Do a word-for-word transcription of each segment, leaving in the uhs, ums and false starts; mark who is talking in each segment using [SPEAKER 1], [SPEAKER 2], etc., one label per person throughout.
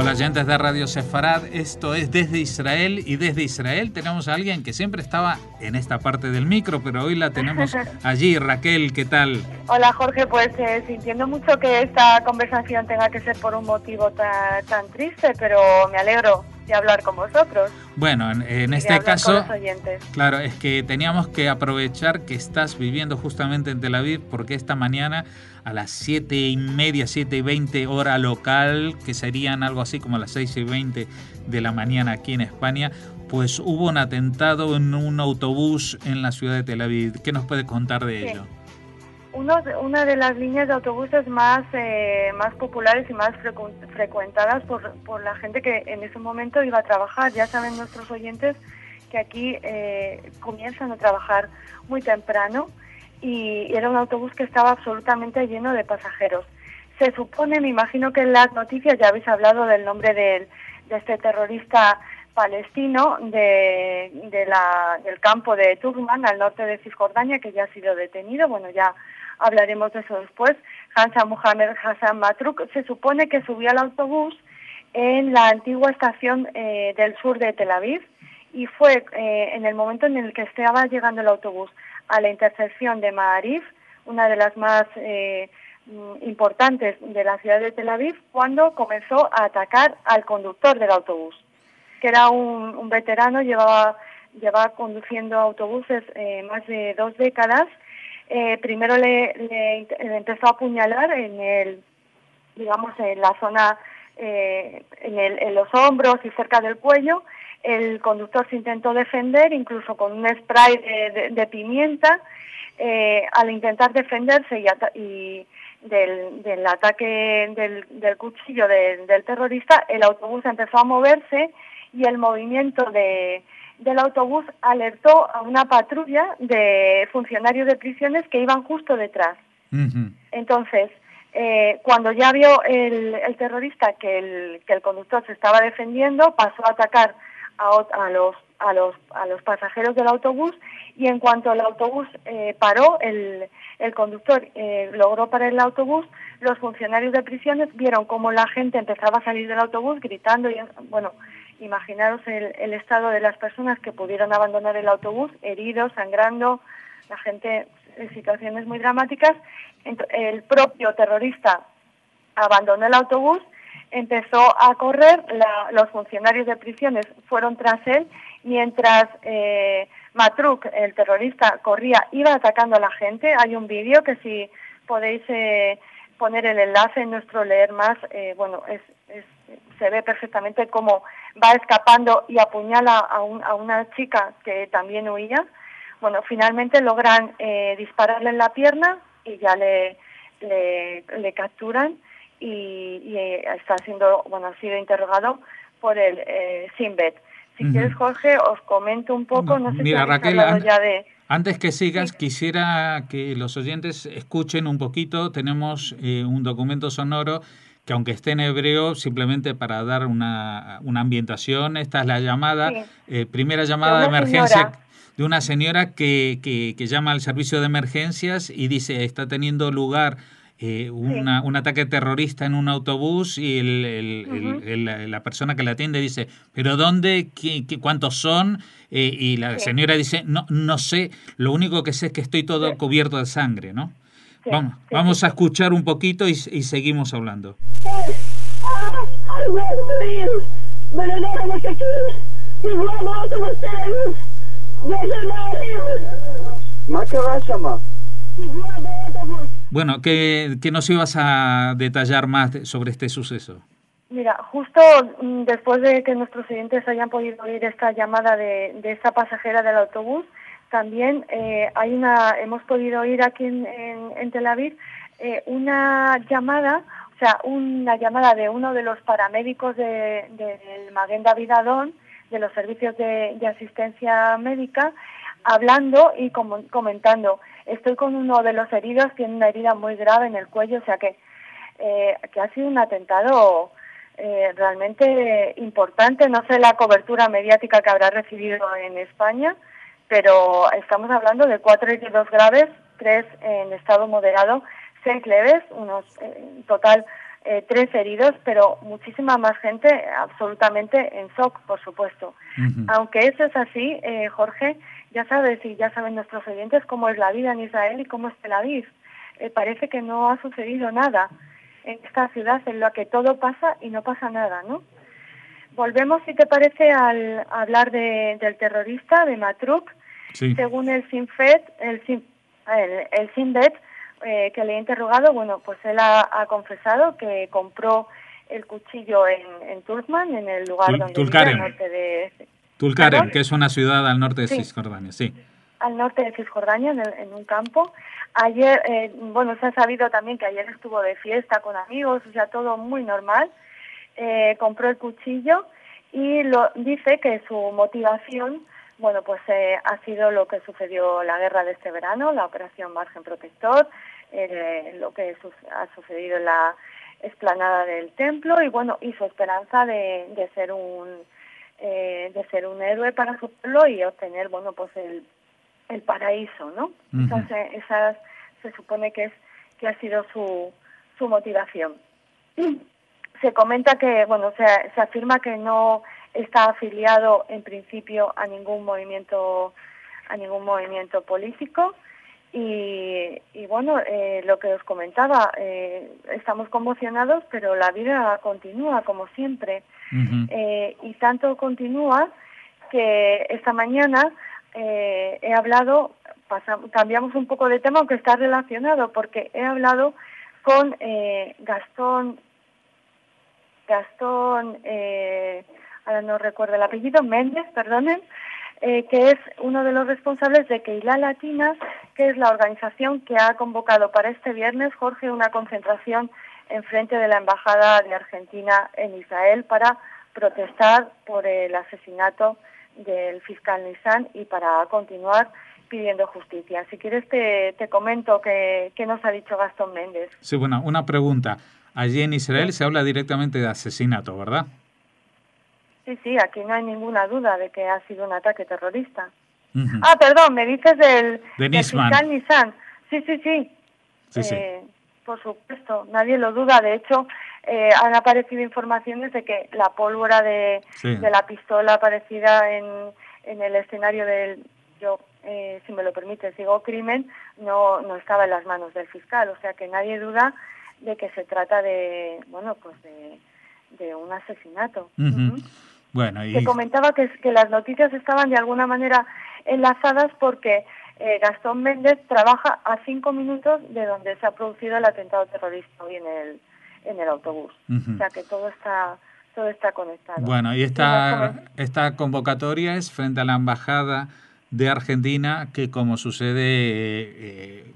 [SPEAKER 1] Hola, oyentes de Radio Sefarad, esto es Desde Israel, y desde Israel tenemos a alguien que siempre estaba en esta parte del micro, pero hoy la tenemos allí. Raquel, ¿qué tal?
[SPEAKER 2] Hola, Jorge, pues eh, sintiendo mucho que esta conversación tenga que ser por un motivo tan, tan triste, pero me alegro de hablar con vosotros.
[SPEAKER 1] Bueno, en, en este caso, claro, es que teníamos que aprovechar que estás viviendo justamente en Tel Aviv, porque esta mañana a las siete y media, siete y veinte hora local, que serían algo así como las seis y veinte de la mañana aquí en España, pues hubo un atentado en un autobús en la ciudad de Tel Aviv. ¿Qué nos puede contar de sí. ello?
[SPEAKER 2] Uno, una de las líneas de autobuses más eh, más populares y más frecu frecuentadas por, por la gente que en ese momento iba a trabajar. Ya saben nuestros oyentes que aquí eh, comienzan a trabajar muy temprano y era un autobús que estaba absolutamente lleno de pasajeros. Se supone, me imagino que en las noticias ya habéis hablado del nombre del, de este terrorista palestino de, de la, del campo de Turman, al norte de Cisjordania, que ya ha sido detenido. Bueno, ya hablaremos de eso después. Hansa Mohamed Hassan Matruk se supone que subió al autobús en la antigua estación eh, del sur de Tel Aviv y fue eh, en el momento en el que estaba llegando el autobús a la intersección de Ma'arif, una de las más eh, importantes de la ciudad de Tel Aviv, cuando comenzó a atacar al conductor del autobús, que era un, un veterano, llevaba, llevaba conduciendo autobuses eh, más de dos décadas. Eh, primero le, le, le empezó a apuñalar en el, digamos, en la zona, eh, en, el, en los hombros y cerca del cuello. El conductor se intentó defender, incluso con un spray de, de, de pimienta. Eh, al intentar defenderse y, y del, del ataque del, del cuchillo de, del terrorista, el autobús empezó a moverse y el movimiento de del autobús alertó a una patrulla de funcionarios de prisiones que iban justo detrás. Uh-huh. Entonces, eh, cuando ya vio el, el terrorista que el, que el conductor se estaba defendiendo, pasó a atacar a, a, los, a, los, a los pasajeros del autobús, y en cuanto el autobús eh, paró, el, el conductor eh, logró parar el autobús, los funcionarios de prisiones vieron cómo la gente empezaba a salir del autobús gritando y, bueno, imaginaros el, el estado de las personas que pudieron abandonar el autobús, heridos, sangrando, la gente en situaciones muy dramáticas. El propio terrorista abandonó el autobús, empezó a correr, la, los funcionarios de prisiones fueron tras él, mientras eh, Matruk, el terrorista, corría, iba atacando a la gente. Hay un vídeo que si podéis eh, poner el enlace en nuestro Leer Más, eh, bueno, es, es, se ve perfectamente cómo va escapando y apuñala a, un, a una chica que también huía. Bueno, finalmente logran eh, dispararle en la pierna y ya le, le, le capturan y, y está siendo, bueno, ha sido interrogado por el eh, Shin Bet. Si uh-huh. quieres, Jorge, os comento un poco, no sé
[SPEAKER 1] Mira,
[SPEAKER 2] si habéis
[SPEAKER 1] Raquel,
[SPEAKER 2] hablado
[SPEAKER 1] an-
[SPEAKER 2] ya de...
[SPEAKER 1] Antes que sigas,
[SPEAKER 2] sí.
[SPEAKER 1] quisiera que los oyentes escuchen un poquito. Tenemos eh, un documento sonoro que, aunque esté en hebreo, simplemente para dar una, una ambientación. Esta es la llamada,
[SPEAKER 2] sí.
[SPEAKER 1] eh, primera llamada de, de emergencia
[SPEAKER 2] señora.
[SPEAKER 1] de una señora que, que, que llama al servicio de emergencias y dice está teniendo lugar eh, una, sí. un ataque terrorista en un autobús, y el, el, uh-huh. el, el, la persona que la atiende dice, ¿pero dónde? ¿Qué, qué, ¿Cuántos son? Eh, y la sí. señora dice, no, no sé, lo único que sé es que estoy todo sí. cubierto de sangre, ¿no? Sí. Vamos, sí, vamos sí. a escuchar un poquito y, y seguimos hablando. Bueno, ¿qué, ¿qué nos ibas a detallar más de, sobre este suceso?
[SPEAKER 2] Mira, justo después de que nuestros oyentes hayan podido oír esta llamada de, de esta pasajera del autobús, también eh, hay una, hemos podido oír aquí en, en, en Tel Aviv eh, una llamada, o sea, una llamada de uno de los paramédicos de, de, del Maguen David Adon, de los servicios de, de asistencia médica, hablando y com comentando, estoy con uno de los heridos, tiene una herida muy grave en el cuello, o sea que, eh, que ha sido un atentado eh, realmente importante. No sé la cobertura mediática que habrá recibido en España, pero estamos hablando de cuatro heridos graves, tres en estado moderado, seis leves, unos en total eh, tres heridos, pero muchísima más gente absolutamente en shock, por supuesto. Uh-huh. Aunque eso es así, eh, Jorge, ya sabes y ya saben nuestros oyentes cómo es la vida en Israel y cómo es Tel Aviv. Eh, parece que no ha sucedido nada en esta ciudad en la que todo pasa y no pasa nada, ¿no? Volvemos, si te parece, al a hablar de, del terrorista, de Matruk. Sí. Según el Sinn Féin, el, el, el Sinn Bet, eh, que le he interrogado, bueno, pues él ha, ha confesado que compró el cuchillo en, en Tulkman, en el lugar
[SPEAKER 1] Tul,
[SPEAKER 2] donde
[SPEAKER 1] Tulkarem.
[SPEAKER 2] vive, al norte de...
[SPEAKER 1] Tulkarem, ¿Perdón? Que es una ciudad al norte de sí. Cisjordania, sí.
[SPEAKER 2] Al norte de Cisjordania, en, el, en un campo. Ayer, eh, bueno, se ha sabido también que ayer estuvo de fiesta con amigos, o sea, todo muy normal. Eh, compró el cuchillo y lo dice que su motivación, bueno, pues eh, ha sido lo que sucedió la guerra de este verano, la operación Margen Protector, eh, lo que su ha sucedido en la explanada del templo y bueno, y su esperanza de, de ser un eh, de ser un héroe para su pueblo y obtener, bueno, pues el, el paraíso, ¿no? Uh-huh. Esas, esas se supone que es que ha sido su su motivación. Se comenta que, bueno, se, se afirma que no está afiliado en principio a ningún movimiento, a ningún movimiento político y, y bueno, eh, lo que os comentaba, eh, estamos conmocionados, pero la vida continúa como siempre. Uh-huh. eh, y tanto continúa que esta mañana eh, he hablado, pasamos, cambiamos un poco de tema, aunque está relacionado, porque he hablado con eh, Gastón Gastón, eh, ahora no recuerdo el apellido, Méndez, perdonen, eh, que es uno de los responsables de Keilah Latina, que es la organización que ha convocado para este viernes, Jorge, una concentración en frente de la Embajada de Argentina en Israel para protestar por el asesinato del fiscal Nissan y para continuar pidiendo justicia. Si quieres te, te comento qué que nos ha dicho Gastón Méndez.
[SPEAKER 1] Sí, bueno, una pregunta. Allí en Israel se habla directamente de asesinato, ¿verdad?
[SPEAKER 2] Sí, sí, aquí no hay ninguna duda de que ha sido un ataque terrorista. Uh-huh. Ah, perdón, me dices del,
[SPEAKER 1] de
[SPEAKER 2] del fiscal Nissan. Sí, sí, sí.
[SPEAKER 1] Sí,
[SPEAKER 2] eh,
[SPEAKER 1] sí.
[SPEAKER 2] Por supuesto, nadie lo duda. De hecho, eh, han aparecido informaciones de que la pólvora de, sí. de la pistola aparecida en, en el escenario del, yo, eh, si me lo permite, sigo crimen, no, no estaba en las manos del fiscal. O sea que nadie duda de que se trata de, bueno, pues de, de un asesinato.
[SPEAKER 1] Uh-huh. Uh-huh. Bueno, y...
[SPEAKER 2] Se comentaba que, que las noticias estaban de alguna manera enlazadas porque eh, Gastón Méndez trabaja a cinco minutos de donde se ha producido el atentado terrorista hoy en el en el autobús. Uh-huh. O sea que todo está todo está conectado.
[SPEAKER 1] Bueno, y esta, esta convocatoria es frente a la Embajada de Argentina, que como sucede eh,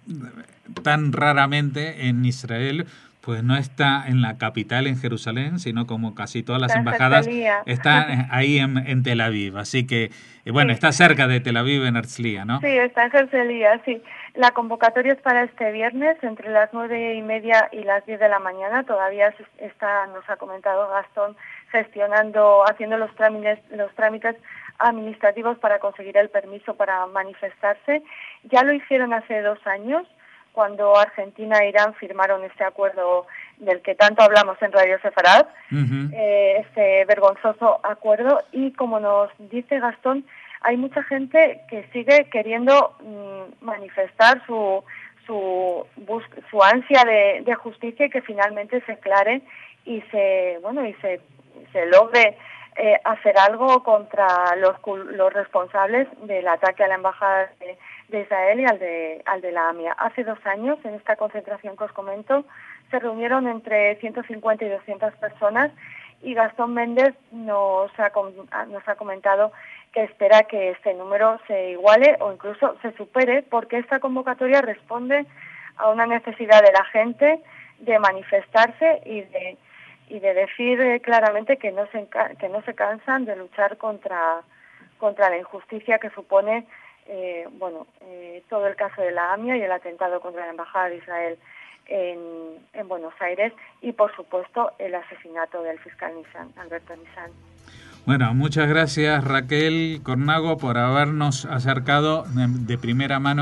[SPEAKER 1] tan raramente en Israel, pues no está en la capital, en Jerusalén, sino como casi todas las embajadas están ahí en, en Tel Aviv. Así que, bueno, sí. Está cerca de Tel Aviv, en Herzliya, ¿no?
[SPEAKER 2] Sí, está en Herzliya, sí. La convocatoria es para este viernes, entre las nueve y media y las diez de la mañana. Todavía está, nos ha comentado Gastón, gestionando, haciendo los trámites, los trámites administrativos para conseguir el permiso para manifestarse. Ya lo hicieron hace dos años, cuando Argentina e Irán firmaron este acuerdo del que tanto hablamos en Radio Sefarad, uh-huh. eh, este vergonzoso acuerdo, y como nos dice Gastón, hay mucha gente que sigue queriendo mmm, manifestar su su, bus su ansia de, de justicia y que finalmente se aclare y se bueno y se, se logre eh, hacer algo contra los, los responsables del ataque a la embajada de de Israel y al de, al de la AMIA. Hace dos años, en esta concentración que os comento, se reunieron entre ciento cincuenta y doscientas personas y Gastón Méndez nos ha, nos ha comentado que espera que este número se iguale o incluso se supere, porque esta convocatoria responde a una necesidad de la gente de manifestarse y de, y de decir claramente que no se, que no se cansan de luchar contra, contra la injusticia que supone Eh, bueno, eh, todo el caso de la AMIA y el atentado contra la Embajada de Israel en, en Buenos Aires y, por supuesto, el asesinato del fiscal Nissan, Alberto Nissan.
[SPEAKER 1] Bueno, muchas gracias Raquel Cornago por habernos acercado de primera mano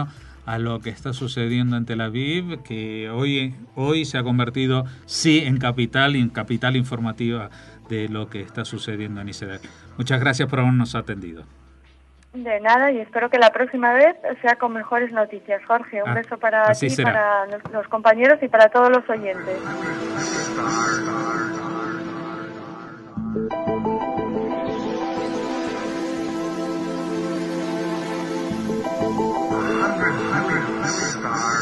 [SPEAKER 1] a lo que está sucediendo en Tel Aviv, que hoy, hoy se ha convertido, sí, en capital, en capital informativa de lo que está sucediendo en Israel. Muchas gracias por habernos atendido.
[SPEAKER 2] De nada, y espero que la próxima vez sea con mejores noticias. Jorge, un
[SPEAKER 1] Ah,
[SPEAKER 2] beso para
[SPEAKER 1] así
[SPEAKER 2] ti,
[SPEAKER 1] será.
[SPEAKER 2] para los, los compañeros y para todos los oyentes.
[SPEAKER 3] Hundred, hundred, hundred stars.